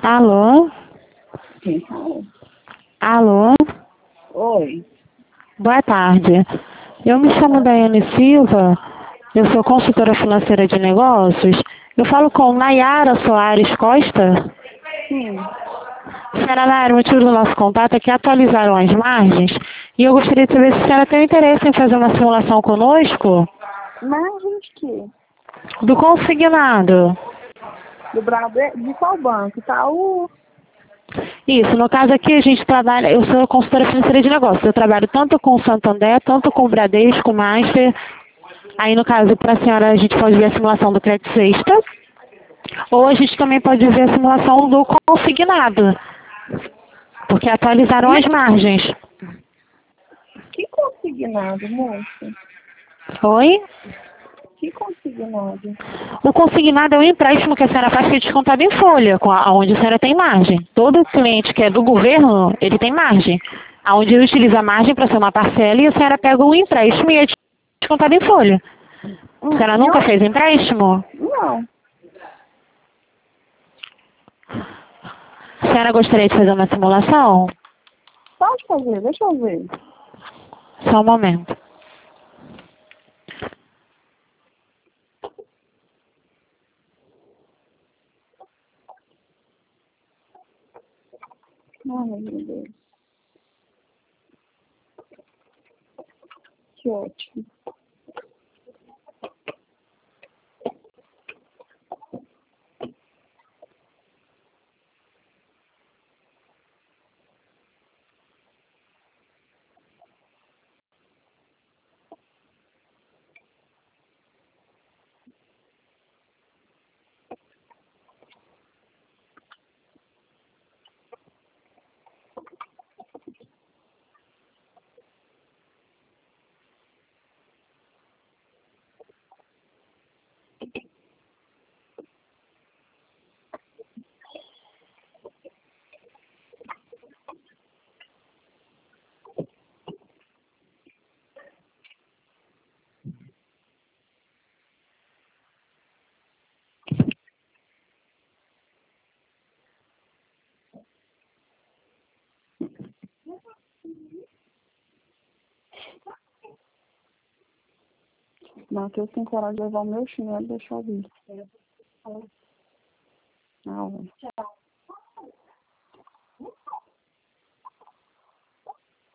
Alô? Quem fala? Alô? Oi. Boa tarde. Eu me chamo Daiane Silva, eu sou consultora financeira de negócios. Eu falo com Nayara Soares Costa. Sim. Senhora Nayara, o motivo do nosso contato é que atualizaram as margens e eu gostaria de saber se a senhora tem interesse em fazer uma simulação conosco Mas, gente, que? do consignado. Do Bradesco? De qual banco? Itaú? Isso, no caso aqui a gente trabalha, eu sou consultora financeira de negócios, eu trabalho tanto com o Santander, tanto com o Bradesco, Master. Aí no caso, para a senhora a gente pode ver a simulação do crédito sexta, ou a gente também pode ver a simulação do consignado, porque atualizaram as margens. Que consignado, moça? Oi? Que consignado? O consignado é um empréstimo que a senhora faz que é descontado em folha, onde a senhora tem margem. Todo cliente que é do governo, ele tem margem. Onde ele utiliza a margem para ser uma parcela e a senhora pega o empréstimo e é descontado em folha. A senhora nunca fez empréstimo? Não. A senhora gostaria de fazer uma simulação? Pode fazer, deixa eu ver. Só um momento. Ai, meu Deus. Que ótimo. Não, que eu tenho coragem de levar o meu chinelo e deixar eu vir. Não.